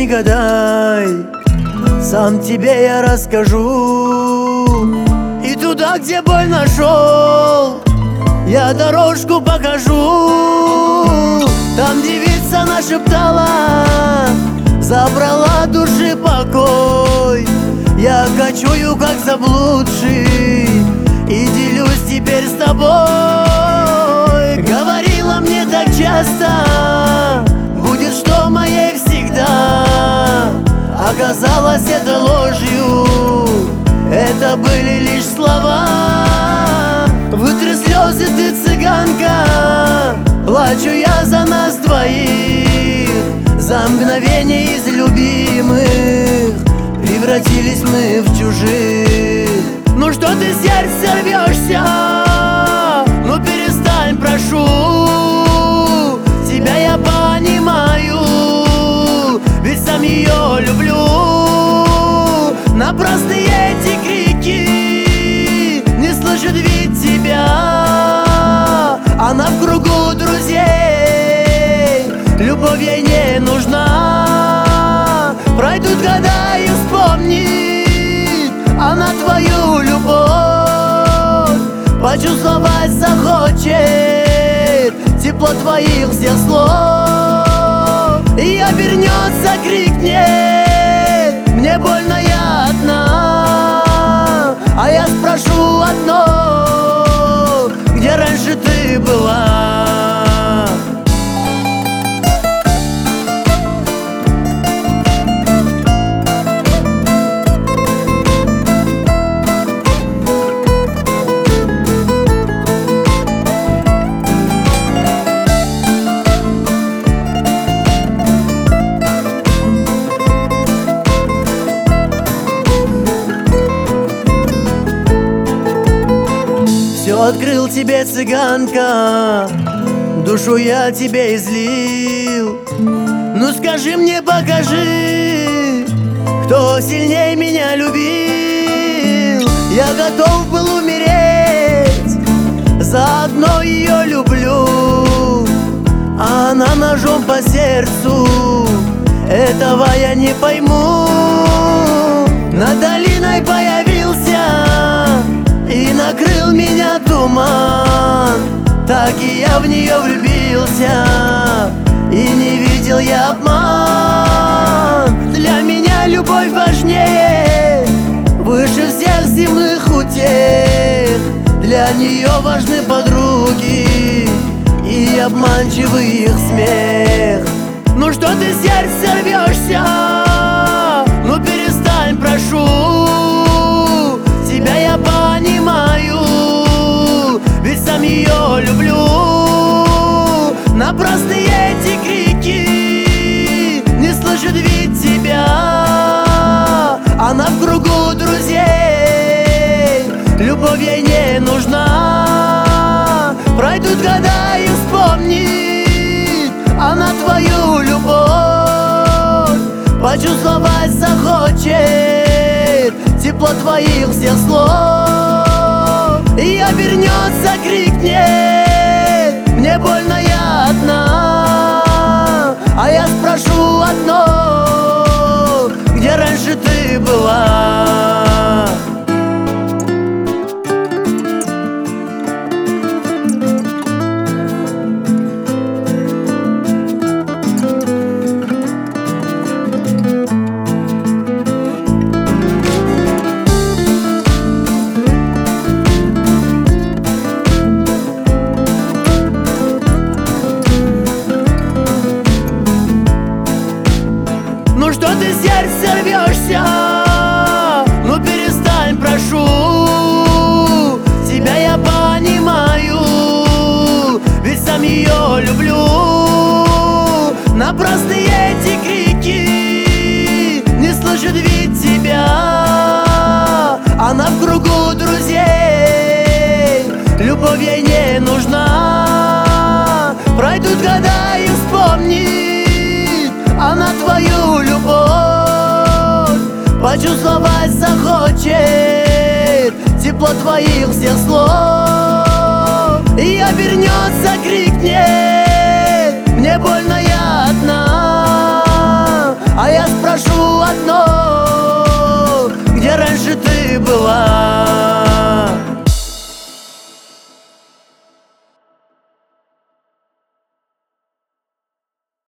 не гадай, сам тебе я расскажу. И туда, где боль нашел, я дорожку покажу. Там девица нашептала, забрала души покой. Я кочую, как заблудший, и делюсь теперь с тобой. Говорила мне так часто, будет что моей всегда. Оказалось, это ложью, это были лишь слова. Вытри слезы, ты цыганка, плачу я за нас двоих. За мгновение из любимых превратились мы в чужих. Ну что ты с сердца рвешься? Ну перестань, прошу. Тебя я понимаю, ведь сам ее люблю. Напрасны эти крики, не слышит ведь тебя. Она в кругу друзей, любовь ей не нужна. Пройдут года и вспомнит она твою любовь. Почувствовать захочет тепло твоих всех слов. И обернется, крикнет, мне больно, я одна. А я спрошу одно, где раньше ты была? Все открыл тебе, цыганка, душу я тебе излил. Ну скажи мне, покажи, кто сильнее меня любил. Я готов был умереть, заодно ее люблю. А она ножом по сердцу, этого я не пойму. Над долиной появился и накрыл меня туман. Так и я в нее влюбился, и не видел я обман. Для меня любовь важнее, выше всех земных утех. Для нее важны подруги и обманчивый их смех. Ну что ты с сердца рвешься? Ну перестань, прошу. Тебя я понимаю, ведь сам ее люблю. Напрасны эти крики, не слышит ведь тебя. Она в кругу друзей, любовь ей не нужна. Пройдут года и вспомнит она твою любовь. Почувствовать захочет тепло твоих всех слов. И обернется, крикнет, мне больно, я одна. А я спрошу одно, где раньше ты была? Ну что ты с сердца рвешься? Ну перестань, прошу. Тебя я понимаю, ведь сам ее люблю. Напрасны эти крики, не слышит ведь тебя. Она в кругу друзей, любовь ей не нужна. Пройдут года и вспомнит она твою любовь. Почувствовать захочет тепло твоих всех слов.